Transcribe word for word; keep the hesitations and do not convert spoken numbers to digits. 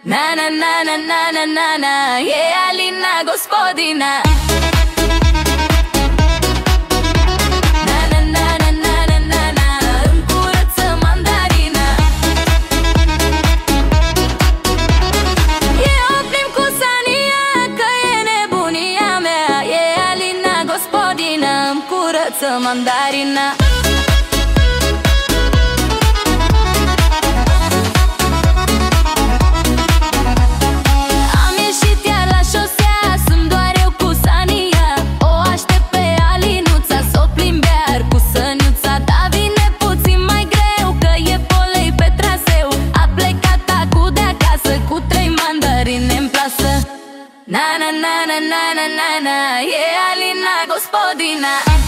Na na na na na na na na, e Alina gospodina. Na na na na na na na na, îmi curăță mandarina. Eu plimb cu Sania, că e nebunia mea. E Alina gospodina, îmi curăță mandarina. Na na na na na na na na, e Alina gospodina.